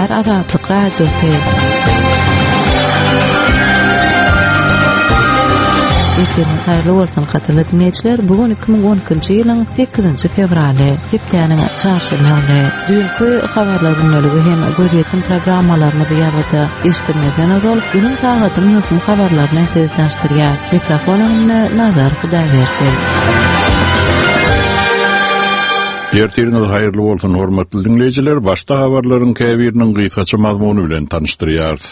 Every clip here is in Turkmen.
Ýa-da Azatlyk radiosu. Eýseniň haýrly bolsun hatyrly dinleýijiler. Bugun 2012-nji ýylyň 8-nji fevraly, hepdeniň çarşamby. Dünkü habarlar günligi hem gözýetim programmalaryny ýa-da eşitmeden azal günüň sagatyny ýokmy habarlaryny tanıştyrýar. Mikrofonyny Nazar Hudaýberdi. Ertiriniz haýrly bolsun hormatly dinleýijiler. Başda habarlaryň käbiriniň gysgaça mazmuny bilen tanıştyrýar.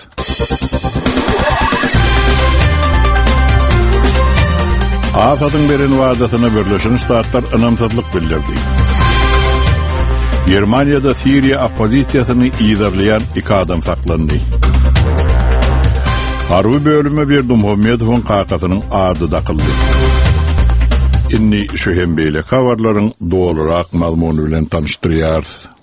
Asadyň beren wadatyny Birleşen Ştatlar ynamsazlyk bildirdi. Germaniýada Siriýa opozisiýasyny ýydarlayan 2 adam saklandy. Harby bölüme Berdimuhammedowyň kakasynyň ady dakyldy. Inni şu hem beýle habarlaryň dolarak mazmuny bilen tanıştyrýar.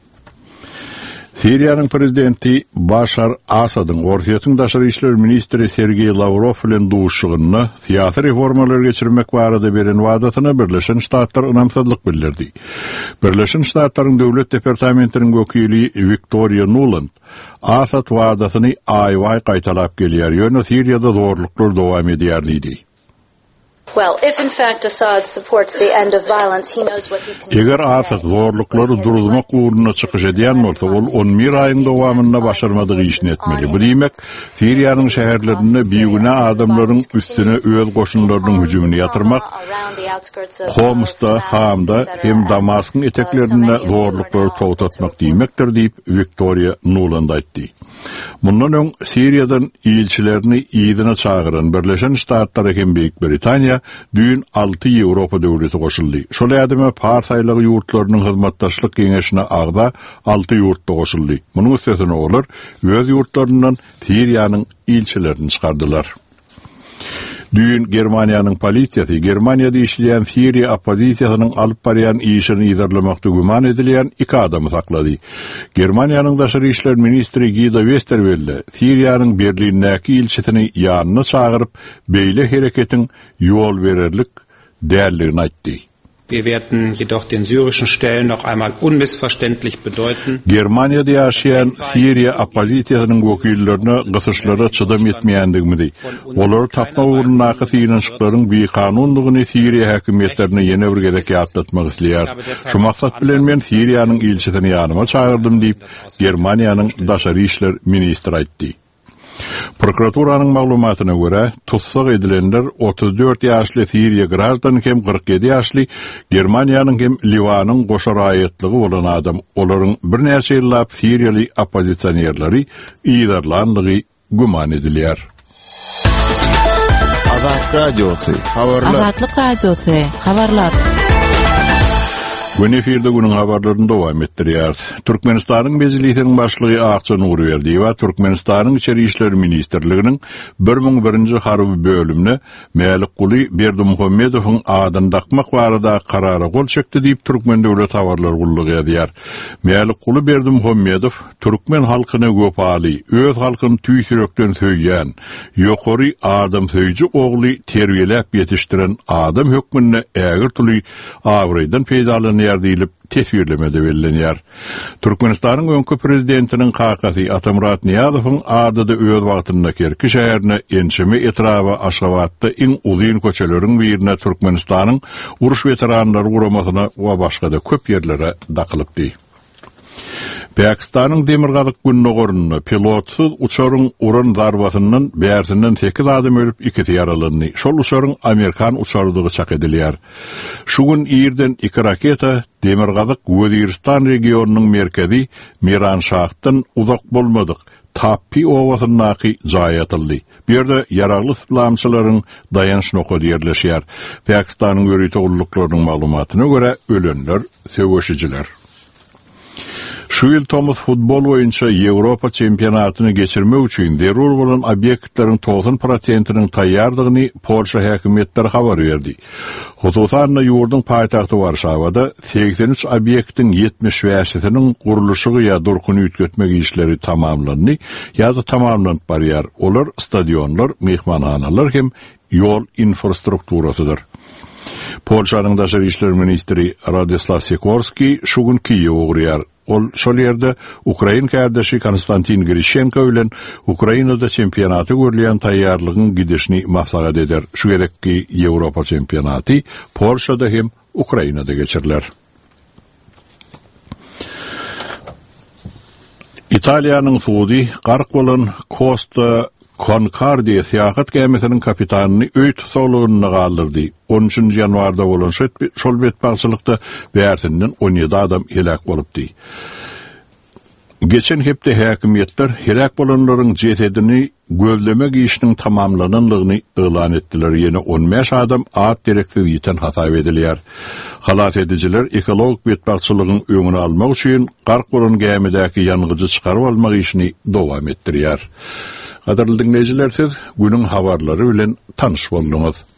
Siriýanyň prezidenti Başar Asadyň Ortaýatyň daşary işler ministri Sergey Lavrov bilen duşugyny siýasy reformalar geçirmek barada beren wadatyny Birleşen Ştatlar ynamsazlyk bildirdi. Birleşen Ştatlaryň döwlet departamentiniň wekili Victoria Nuland Asad wadatyny aýway gaýtalap gelýär. Ýöne Siriýada zorluklar dowam edýär diýdi. Well, if in fact Assad supports the end of violence, he knows what he can do. Eger Asad zorluklary durdurmak uğruna çykyş edýän bolsa, ol 11 aýyň dowamynda başarmadygy işini etmeli. Bu diýmek, Siriýanyň şäherlerinde biýgüne adamlaryň üstüne öýel goşunlarynyň hüjümini ýatyrmak, Homsda, Hamda hem Damask'ın eteklerinde zorluklary togtatmak diýmekdir diýip Victoria Nuland aýtdy. Mundan öň Siriýadan ilçilerini ýygyna çagyran Birleşen Ştatlar hem Büyük Britaniýa dün 6 Ýewropa döwleti goşuldy. Şol ýadyma parsaýlyk ýurtlarynyň hyzmatdaşlyk geňeşine agda 6 ýurtda goşuldy. Munyň üstesine olar öz ýurtlaryndan Siriýanyň ilçilerini çykardylar. Dün Germaniýanyň polisiýasy Germaniýada işleýän Siriýa opozisiýasynyň alyp barýan işini ýydarlamakda güman edilýän 2 adamy saklady. Germaniýanyň daşary işler ministri Guido Westerwelle Siriýanyň Berlindäki ilçisini ýanyna çagyryp beýle hereketiň ýol bererlik dälligini aýtdy. Wir werden jedoch den syrischen Stellen noch einmal unmissverständlich bedeuten. Germaniýada ýaşaýan Siriýa opozisiýasynyň wekillerine gysyşlara çydam etmeýändigini, olar tapma uğruna syýnançyklaryň beýkanunlygyny Siriýa häkimetlerine ýene bir gezek ýatlatmak isleýär. Şu maksat bilen men Siriýanyň ilçisini ýanyma çagyrdym diýip Germaniýanyň daşary işler ministri aýtdy. Prokuraturaның maglumatyna görä, tutsak edilenler 34 ýaşly Siriýa grazdany hem 47 ýaşly Germaniýanyň hem Liwanyň goşar aýetlygy bolan adam. Olaryň bir näçe ýyllap Siriýaly opozisiýerleri ýydarlandygy güman edilýär. Azatlyk radiosu, habarlar. Azatlyk radiosu, habarlar. Gün efirde günün habarlaryny dowam etdirýär. Türkmenistanyň mejlisiniň başlygy Akça Nurberdiýewa Türkmenistanyň içeri işler ministrliginiň 1001-nji harby bölümine Mälik Guly Berdimuhammedowyň adyny dakmak barada karara gol çekdi diýip Türkmen döwlet habarlar gullugy edýär. Mälik Guly Berdimuhammedow Türkmen halkyny göpaly, öz halkyny tüýsürekden söýýän, ýokary adam söýji ogly terbiýelep ýetişdiren adam hökmüne ägir tuly awrydan peýdalanýar diýilip tesvirlemede bellenýär. Türkmenistanyň öňkü prezidentiniň kakasy Atamurat Niýazowyň adyda öz wagtynda Kerki şäherine ençeme etraba Aşgabatda iň uzun köçeleriň birine Türkmenistanyň uruş veteranlary guramasyna we başga-da köp ýerlere dakylypdy. Pakistanyň demirgazyk günnogorunna pilotsuz uçaryň uran darbasynyň bärsinden 8 adam ölüp 2 ýaralandy. Şol uçaryň Amerikan uçardygy çak edilýär. Şu gün ýerden 2 raketa demirgazyk Weziristан regionunyň merkezi Miranşahtdan uzak bolmadyk Tappi owasynyňky jaýa atyldy. Bu ýerde ýaragly islamçylaryň dayanç nokady ýerleşýär. Pakistanyň görüýte ulluklarynyň maglumatyna görä ölenler söwüşijiler. Şu yıl Thomas futbol boyunca Ýewropa çempionatyny geçirmek üçin derur bolan obyektlaryň 90%-iniň taýýardygyny Polşa häkimetleri habar berdi. Hususan ýurdun paýtagty Warşawada 83 obyektiň 75-siniň guruluşy ýa durkuny üýtgetmek işleri tamamlandy ýa-da tamamlanyp barýar. Olar stadionlar, mehmanhanalar hem ýol infrastrukturasydyr. Polşanyň daşary işler ministri Radoslav Sikorski şu gün Kiýewe ugrýar. Ol şol ýerde Ukraina kardeşi Konstantin Grishenko bilen Ukrainada çempionaty görülýän taýýarlygyň gidişini maslahat eder. Şu gerekki Ýewropa çempionaty Polşada hem Ukrainada geçiriler. Italiýanyň suudi gark bolan Costa Concordia seyahat gemisiniň kapitanyny öý tutsalygyna galdyrdy. 13 ýanwarda bolan şol betbaçylykda bärsinden 17 adam helak bolupdy. Geçen hepde häkimetler helak bolanlaryň jesedini gözlemek işiniň tamamlananlygyny elan etdiler. Ýene 15 adam at direksiz ýeten hasap edilýär. Halat edijiler ekologik betbaçylygyň öňüni almak üçin gark bolan gemidäki ýangyjy çykaryp almak işini dowam etdirýär. Gadarly dinleyijiler, siz günüň habarlary bilen tanış boldunuz.